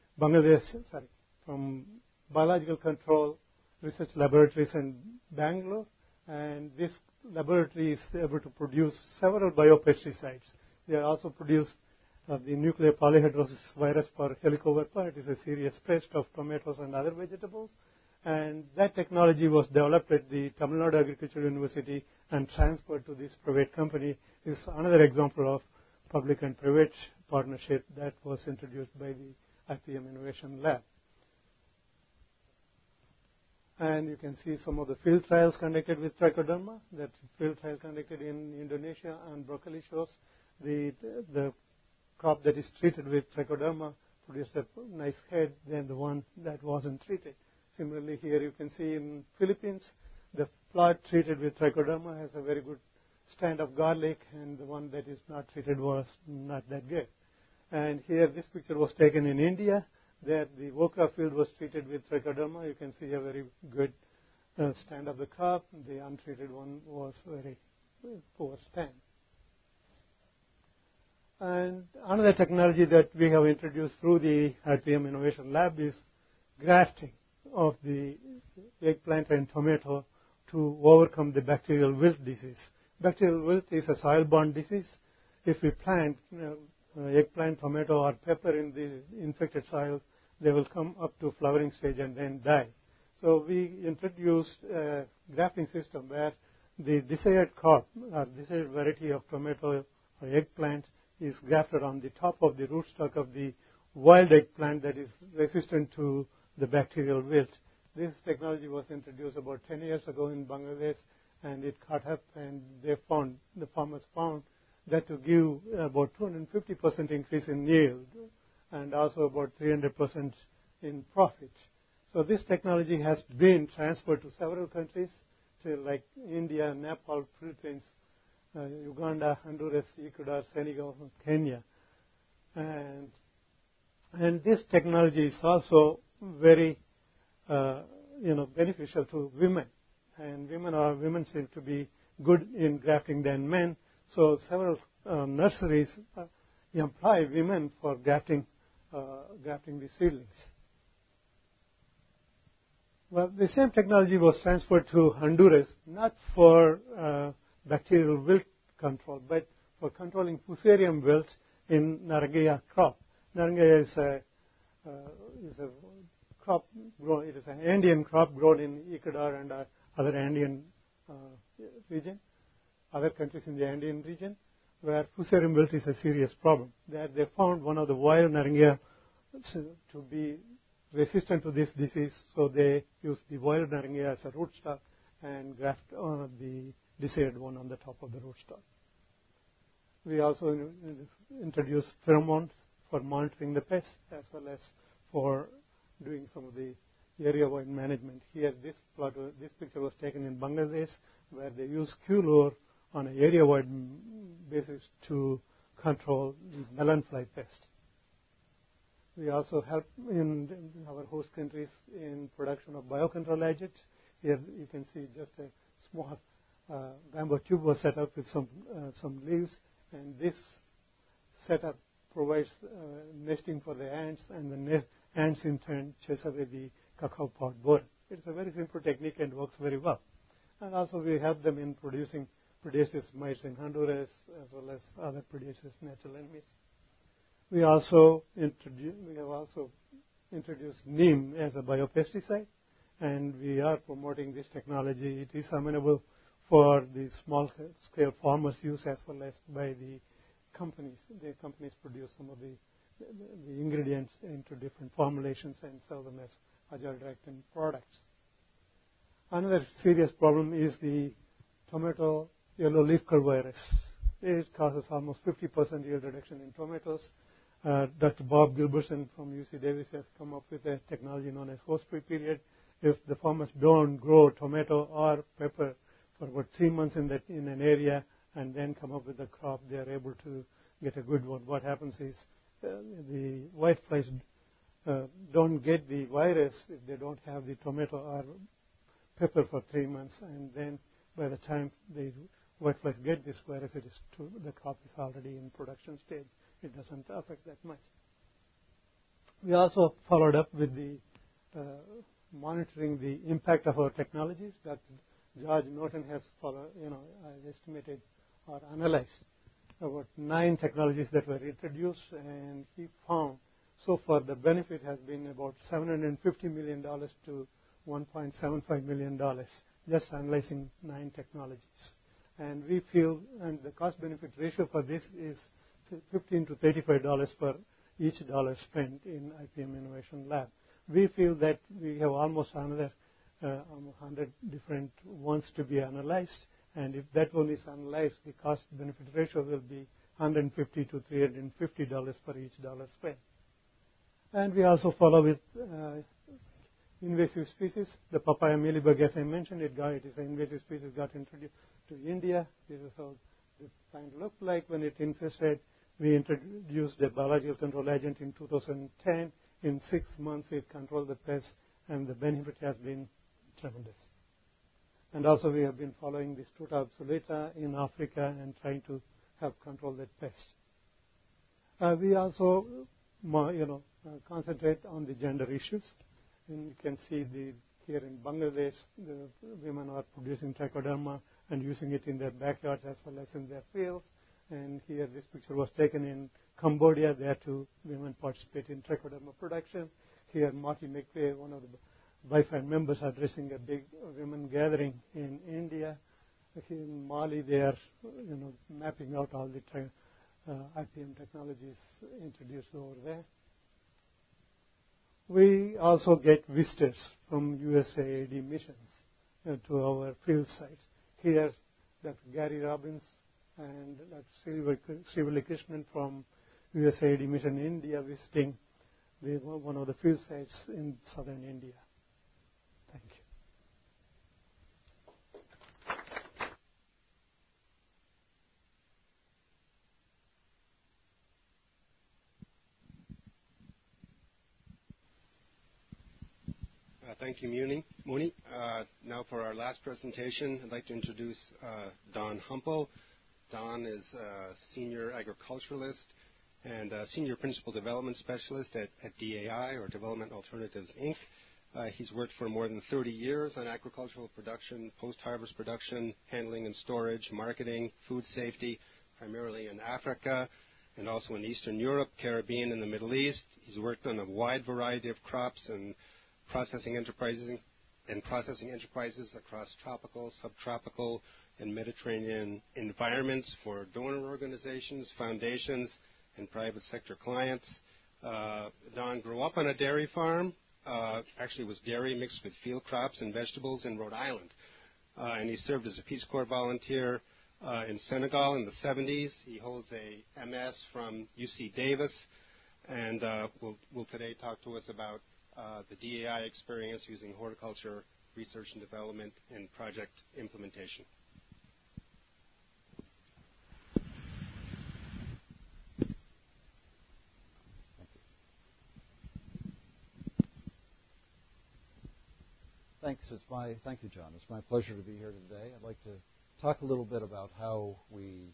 from Biological Control Research Laboratories in Bangalore, and this laboratory is able to produce several biopesticides. They also produce the nuclear polyhedrosis virus for Helicoverpa. It is a serious pest of tomatoes and other vegetables. And that technology was developed at the Tamil Nadu Agricultural University and transferred to this private company. This is another example of public and private partnership that was introduced by the IPM Innovation Lab. And you can see some of the field trials conducted with trichoderma. That field trial conducted in Indonesia and broccoli shows the crop that is treated with trichoderma produced a nice head than the one that wasn't treated. Similarly, here you can see in Philippines, the plot treated with trichoderma has a very good stand of garlic, and the one that is not treated was not that good. And here, this picture was taken in India, that the okra field was treated with trichoderma. You can see a very good stand of the crop. The untreated one was very poor stand. And another technology that we have introduced through the IPM Innovation Lab is grafting of the eggplant and tomato to overcome the bacterial wilt disease. Bacterial wilt is a soil-borne disease. If we plant eggplant, tomato, or pepper in the infected soil, they will come up to flowering stage and then die. So we introduced a grafting system where the desired crop or desired variety of tomato or eggplant is grafted on the top of the rootstock of the wild eggplant that is resistant to the bacterial wilt. This technology was introduced about 10 years ago in Bangladesh, and it caught up, and the farmers found that to give about 250% increase in yield and also about 300% in profit. So this technology has been transferred to several countries, to like India, Nepal, Philippines, Uganda, Honduras, Ecuador, Senegal, Kenya. And this technology is also very beneficial to women. And women seem to be good in grafting than men. So several nurseries employ women for grafting the seedlings. Well, the same technology was transferred to Honduras, not for bacterial wilt control, but for controlling fusarium wilt in Naranja crop. Naranja is a crop grown. It is an Andean crop grown in Ecuador and other Andean region, other countries in the Andean region, where fusarium wilt is a serious problem. That they found one of the wild Naranja to be resistant to this disease, so they used the wild Naranja as a rootstock and graft the desired one on the top of the rootstock. We also introduced pheromones for monitoring the pests as well as for doing some of the area-wide management. Here, this picture was taken in Bangladesh, where they use Q-lure on an area-wide basis to control the melon fly pest. We also help in our host countries in production of biocontrol agents. Here you can see just a small bamboo tube was set up with some leaves, and this setup provides nesting for the ants, and the ants in turn chase away the cacao pod borer. It's a very simple technique and works very well. And also we help them in producing predaceous mites in Honduras as well as other predaceous natural enemies. We have also introduced neem as a biopesticide, and we are promoting this technology. It is amenable for the small-scale farmers' use as well as by the companies. The companies produce some of the the ingredients into different formulations and sell them as Agile Direct and products. Another serious problem is the tomato yellow leaf curl virus. It causes almost 50% yield reduction in tomatoes. Dr. Bob Gilbertson from UC Davis has come up with a technology known as host-free period. If the farmers don't grow tomato or pepper for about 3 months in an area and then come up with a crop, they are able to get a good one. What happens is the whiteflies don't get the virus if they don't have the tomato or pepper for 3 months, and then by the time the whiteflies get this virus, the crop is already in production stage. It doesn't affect that much. We also followed up with the monitoring the impact of our technologies. Dr. George Norton has estimated or analyzed about 9 technologies that were introduced, and he found so far the benefit has been about $750 million to $1.75 million just analyzing 9 technologies. And we feel, and the cost-benefit ratio for this is $15 to $35 per each dollar spent in IPM Innovation Lab. We feel that we have almost another 100 different ones to be analyzed, and if that one is analyzed, the cost-benefit ratio will be $150 to $350 per each dollar spent. And we also follow with invasive species. The papaya mealybug, as I mentioned, it is an invasive species, got introduced to India. This is how the plant looked like when it infested. We introduced a biological control agent in 2010. In 6 months, it controlled the pest, and the benefit has been tremendous. And also, we have been following this Tuta obsoleta in Africa and trying to help control that pest. We also, concentrate on the gender issues. And you can see here in Bangladesh, the women are producing trichoderma and using it in their backyards as well as in their fields. And here, this picture was taken in Cambodia. There, 2 women participate in trichoderma production. Here, Marty McVeigh, one of the BIFAD members, addressing a big women gathering in India. Here in Mali, they are, mapping out all the IPM technologies introduced over there. We also get visitors from USAID missions to our field sites. Here, Dr. Gary Robbins and Dr. Srivali Krishnan from USAID Mission India visiting one of the field sites in southern India. Thank you. Thank you, Muni. Now for our last presentation, I'd like to introduce Don Humpel. Don is a senior agriculturalist and a senior principal development specialist at DAI, or Development Alternatives, Inc. He's worked for more than 30 years on agricultural production, post-harvest production, handling and storage, marketing, food safety, primarily in Africa and also in Eastern Europe, Caribbean, and the Middle East. He's worked on a wide variety of crops and processing enterprises across tropical, subtropical, and Mediterranean environments for donor organizations, foundations, and private sector clients. Don grew up on a dairy farm. Actually, it was dairy mixed with field crops and vegetables in Rhode Island. And he served as a Peace Corps volunteer in Senegal in the 70s. He holds a MS from UC Davis, and will today talk to us about the DAI experience using horticulture research and development and project implementation. Thank you, John. It's my pleasure to be here today. I'd like to talk a little bit about how we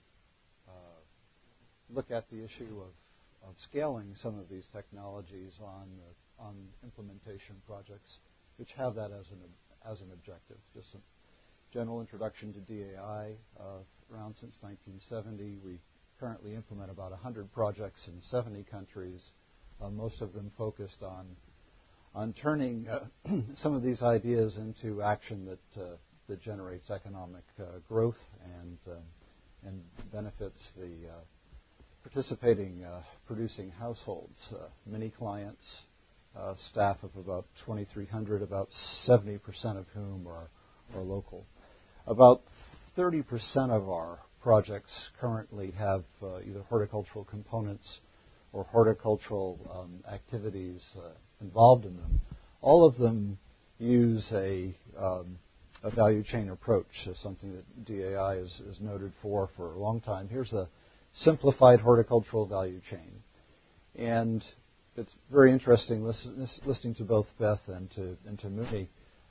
look at the issue of scaling some of these technologies on implementation projects, which have that as an objective. Just a general introduction to DAI. Around since 1970, we currently implement about 100 projects in 70 countries, most of them focused on turning some of these ideas into action that generates economic growth and benefits participating producing households, many clients, staff of about 2,300, about 70% of whom are local. About 30% of our projects currently have either horticultural components or horticultural activities involved in them. All of them use a value chain approach, something that DAI is noted for a long time. Here's a simplified horticultural value chain. And it's very interesting listening to both Beth and to Mooney.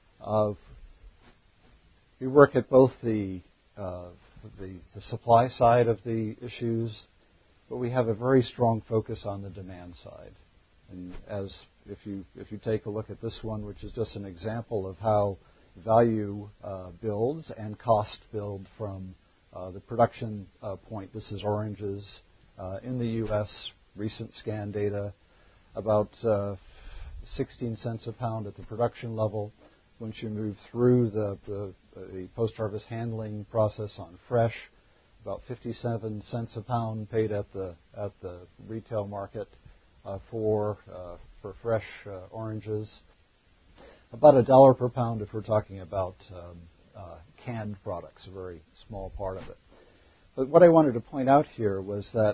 We work at both the supply side of the issues, but we have a very strong focus on the demand side. And as if you take a look at this one, which is just an example of how value builds and cost build from the production point. This is oranges in the U.S. Recent scan data, about 16 cents a pound at the production level. Once you move through the post-harvest handling process on fresh, about 57 cents a pound paid at the retail market for fresh oranges. About $1 per pound if we're talking about canned products, a very small part of it. But what I wanted to point out here was that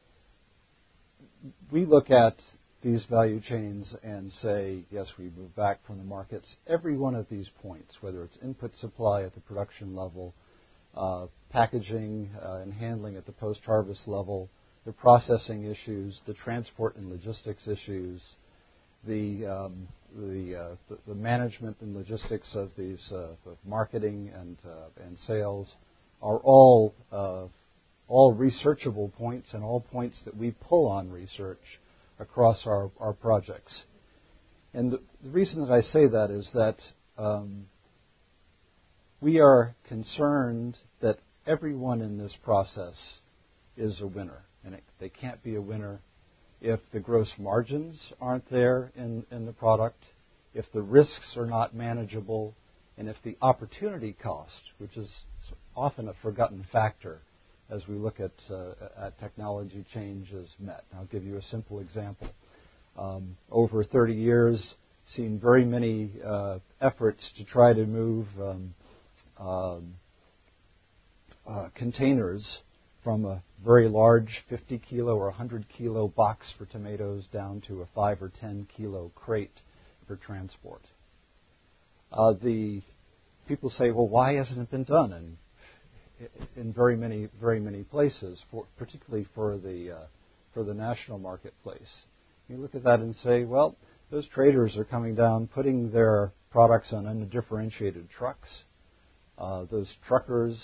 we look at these value chains and say, yes, we move back from the markets. Every one of these points, whether it's input supply at the production level, packaging and handling at the post-harvest level, the processing issues, the transport and logistics issues, the management and logistics of these of marketing and sales are all researchable points and all points that we pull on research across our projects. And the reason that I say that is that we are concerned that everyone in this process is a winner. And they can't be a winner if the gross margins aren't there in the product, if the risks are not manageable, and if the opportunity cost, which is often a forgotten factor as we look at technology change, is met. I'll give you a simple example. Over 30 years, seen very many efforts to try to move containers from a very large 50 kilo or 100 kilo box for tomatoes down to a 5 or 10 kilo crate for transport. The people say, well, why hasn't it been done? And in very many places, particularly for the national marketplace. You look at that and say, well, those traders are coming down, putting their products on undifferentiated trucks. Those truckers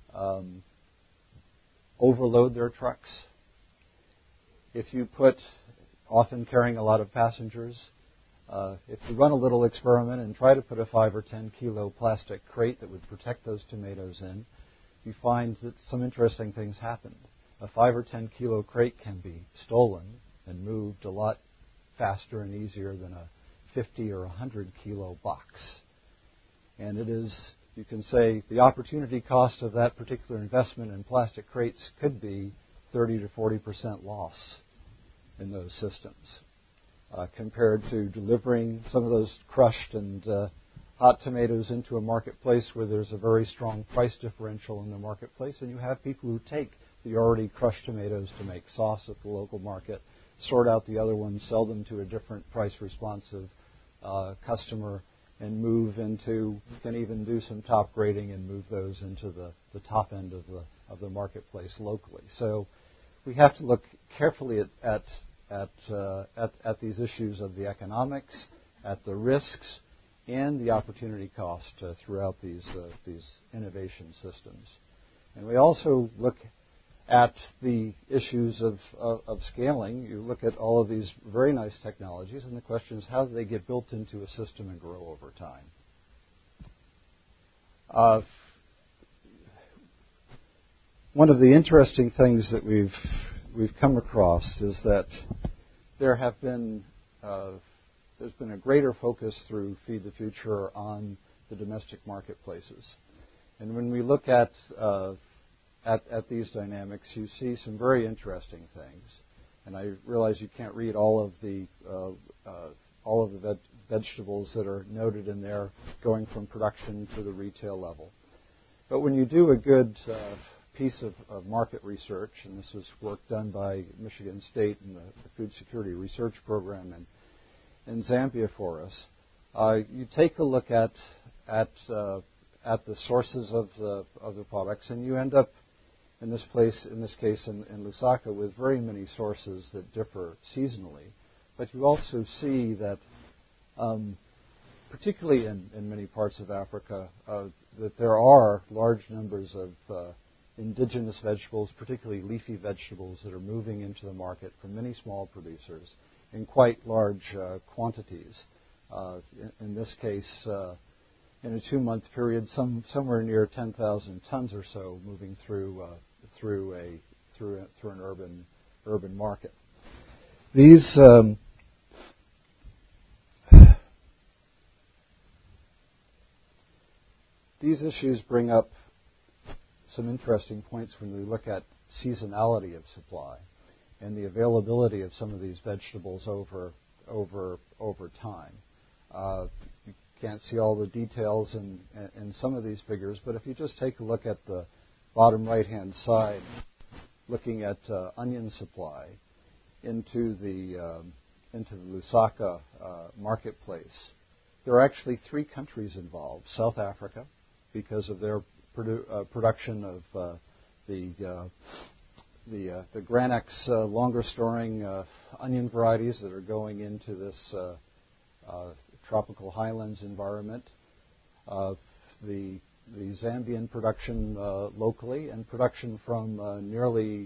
overload their trucks. If you put, often carrying a lot of passengers, if you run a little experiment and try to put a 5 or 10 kilo plastic crate that would protect those tomatoes in, you find that some interesting things happened. A 5 or 10 kilo crate can be stolen and moved a lot faster and easier than a 50 or 100 kilo box. And it is, you can say, the opportunity cost of that particular investment in plastic crates could be 30 to 40% loss in those systems, compared to delivering some of those crushed and hot tomatoes into a marketplace where there's a very strong price differential in the marketplace, and you have people who take the already crushed tomatoes to make sauce at the local market, sort out the other ones, sell them to a different price-responsive customer, and move into, can even do some top grading and move those into the top end of the marketplace locally. So we have to look carefully at these issues of the economics, at the risks, and the opportunity cost throughout these innovation systems. And we also look at the issues of scaling. You look at all of these very nice technologies, and the question is, how do they get built into a system and grow over time? One of the interesting things that we've come across is that there's been a greater focus through Feed the Future on the domestic marketplaces. And when we look at at these dynamics, you see some very interesting things. And I realize you can't read all of the vegetables that are noted in there, going from production to the retail level. But when you do a good piece of market research, and this was work done by Michigan State and the Food Security Research Program in Zambia for us, you take a look at the sources of the products, and you end up in this case in Lusaka, with very many sources that differ seasonally. But you also see that, particularly in many parts of Africa, that there are large numbers of indigenous vegetables, particularly leafy vegetables, that are moving into the market from many small producers in quite large quantities. In this case, in a 2-month period, somewhere near 10,000 tons or so moving through an urban market. These issues bring up some interesting points when we look at seasonality of supply and the availability of some of these vegetables over time. You can't see all the details in some of these figures, but if you just take a look at the bottom right-hand side, looking at onion supply into the Lusaka marketplace, there are actually 3 countries involved: South Africa, because of their production of the Granex longer storing onion varieties that are going into this tropical highlands environment. The Zambian production locally, and production from nearly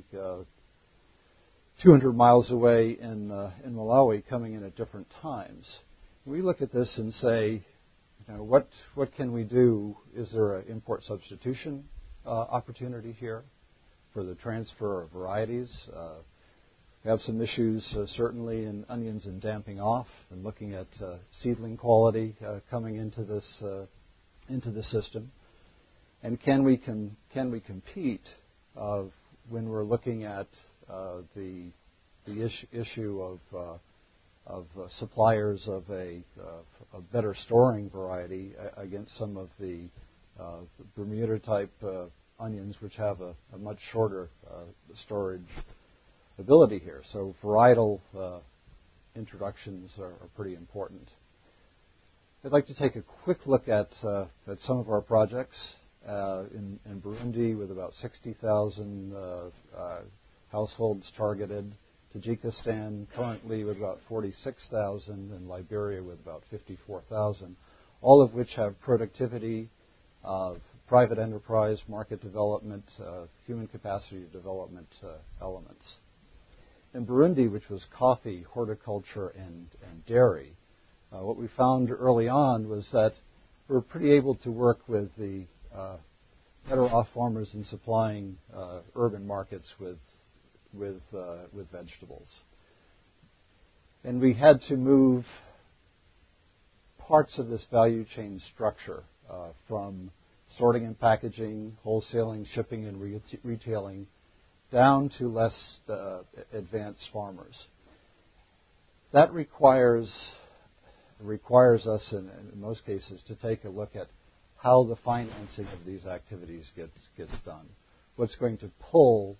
200 miles away in Malawi, coming in at different times. We look at this and say, what can we do? Is there an import substitution opportunity here for the transfer of varieties? We have some issues certainly in onions and damping off, and looking at seedling quality coming into the system. And can we compete when we're looking at the issue of suppliers of a better storing variety against some of the Bermuda type onions, which have a much shorter storage ability here. So varietal introductions are pretty important. I'd like to take a quick look at some of our projects in Burundi, with about 60,000 households targeted. Tajikistan currently with about 46,000, and Liberia with about 54,000, all of which have productivity, private enterprise, market development, human capacity development elements. In Burundi, which was coffee, horticulture, and dairy, what we found early on was that we were pretty able to work with the better off farmers in supplying urban markets with vegetables. And we had to move parts of this value chain structure from sorting and packaging, wholesaling, shipping, and retailing down to less advanced farmers. That requires us, in most cases, to take a look at how the financing of these activities gets done. What's going to pull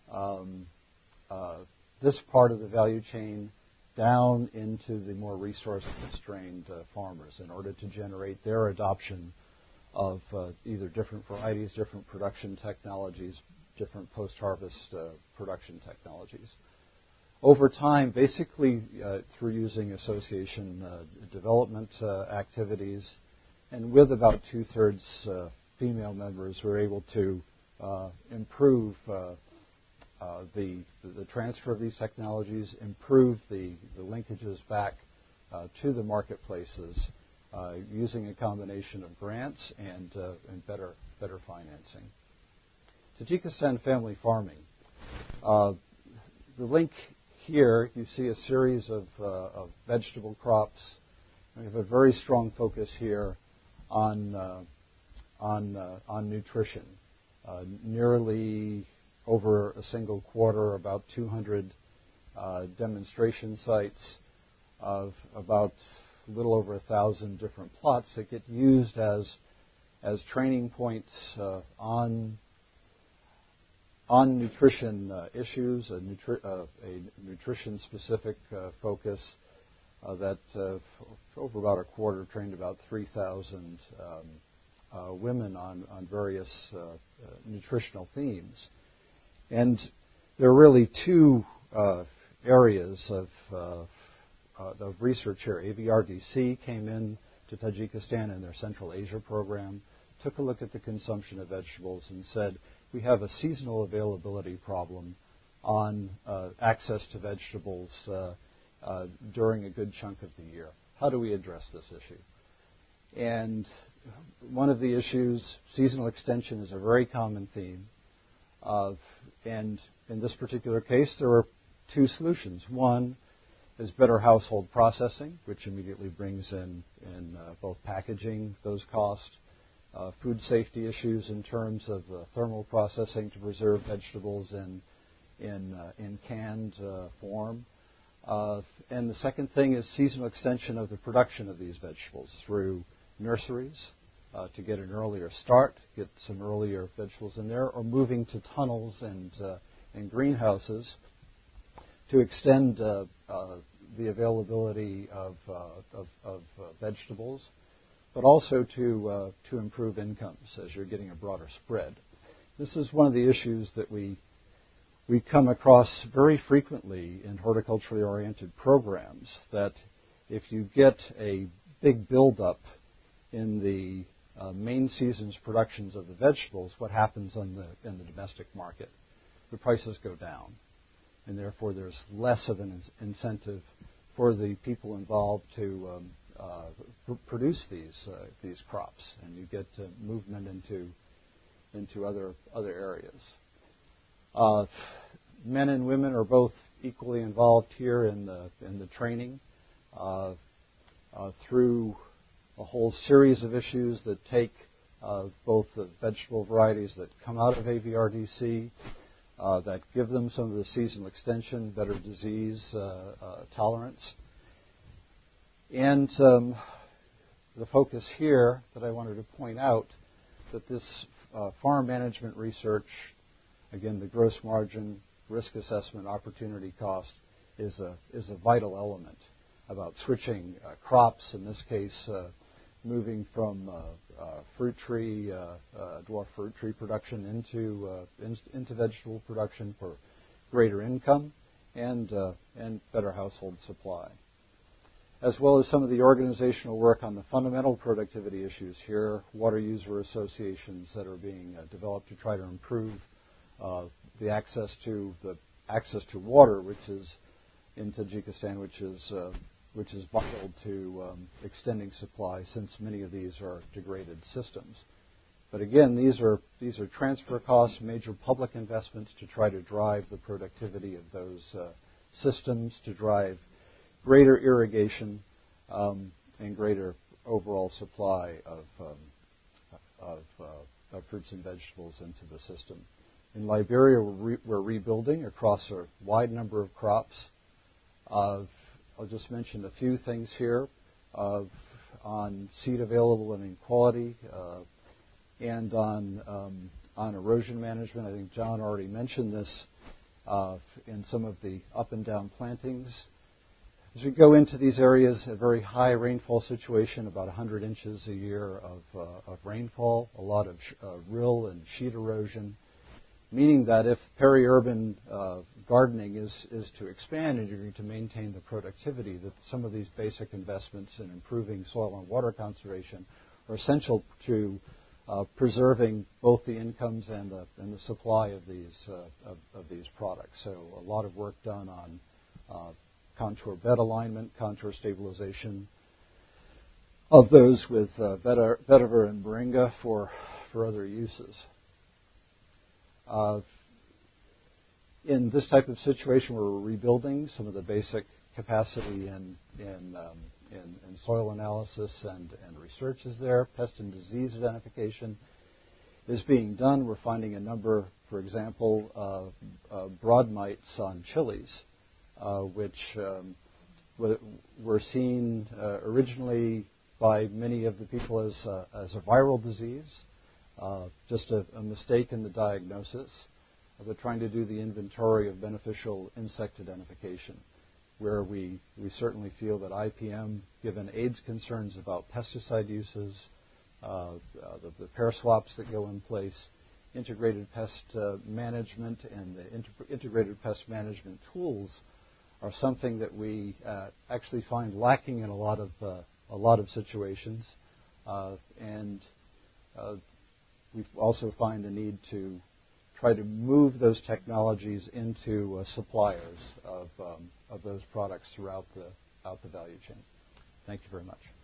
this part of the value chain down into the more resource-constrained farmers in order to generate their adoption of either different varieties, different production technologies, different post-harvest production technologies. Over time, basically through using association development activities, and with about 2/3 female members, we're able to improve the transfer of these technologies, improve the linkages back to the marketplaces using a combination of grants and better financing. Tajikistan family farming. The link here, you see a series of vegetable crops. We have a very strong focus here on nutrition. nearly over a single quarter, about 200 demonstration sites of about a little over 1,000 different plots that get used as training points on nutrition issues, a nutrition-specific focus that over about a quarter trained about 3,000 women on various nutritional themes. And there are really two areas of research here. AVRDC came in to Tajikistan in their Central Asia program, took a look at the consumption of vegetables and said, we have a seasonal availability problem on access to vegetables during a good chunk of the year. How do we address this issue? And one of the issues, seasonal extension, is a very common theme. And in this particular case, there are two solutions. One is better household processing, which immediately brings in both packaging, those costs, food safety issues in terms of thermal processing to preserve vegetables in canned form. And the second thing is seasonal extension of the production of these vegetables through nurseries to get an earlier start, get some earlier vegetables in there, or moving to tunnels and greenhouses to extend the availability of vegetables, but also to improve incomes as you're getting a broader spread. This is one of the issues that we come across very frequently in horticulturally oriented programs, that if you get a big buildup in the main season's productions of the vegetables, what happens in the domestic market? The prices go down, and therefore there's less of an incentive for the people involved to produce these crops, and you get movement into other areas. Men and women are both equally involved here in the training through a whole series of issues that take both the vegetable varieties that come out of AVRDC, that give them some of the seasonal extension, better disease tolerance. And the focus here that I wanted to point out, that this farm management research, again, the gross margin, risk assessment, opportunity cost, is a vital element about switching crops, in this case moving from fruit tree, dwarf fruit tree production into vegetable production for greater income and better household supply, as well as some of the organizational work on the fundamental productivity issues here, water user associations that are being developed to try to improve the access to water, which is in Tajikistan, which is vital to extending supply, since many of these are degraded systems. But again, these are transfer costs, major public investments to try to drive the productivity of those systems, to drive greater irrigation and greater overall supply of fruits and vegetables into the system. In Liberia, we're rebuilding across a wide number of crops. I'll just mention a few things here on seed available and in quality, and on erosion management. I think John already mentioned this in some of the up and down plantings. As we go into these areas, a very high rainfall situation, about 100 inches a year of rainfall, a lot of rill and sheet erosion, meaning that if peri-urban gardening is to expand and you're going to maintain the productivity, that some of these basic investments in improving soil and water conservation are essential to preserving both the incomes and the supply of these products. So a lot of work done on contour bed alignment, contour stabilization of those with vetiver and moringa for other uses. In this type of situation, we're rebuilding some of the basic capacity in soil analysis and research is there, pest and disease identification, is being done. We're finding a number, for example, broad mites on chilies, which were seen originally by many of the people as a viral disease, just a mistake in the diagnosis. But trying to do the inventory of beneficial insect identification, where we certainly feel that IPM, given AIDS concerns about pesticide uses, the pair swaps that go in place, integrated pest management, and the integrated pest management tools are something that we actually find lacking in a lot of situations, and we also find the need to try to move those technologies into suppliers of those products throughout the value chain. Thank you very much.